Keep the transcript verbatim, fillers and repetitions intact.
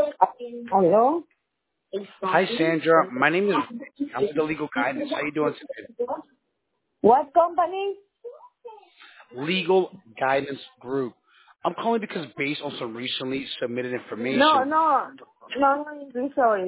Hello? Hi, Sandra. My name is. I'm with the Legal Guidance. How you doing What company? today? Legal Guidance Group. I'm calling because based on some recently submitted No, information. no, no, no, I'm sorry.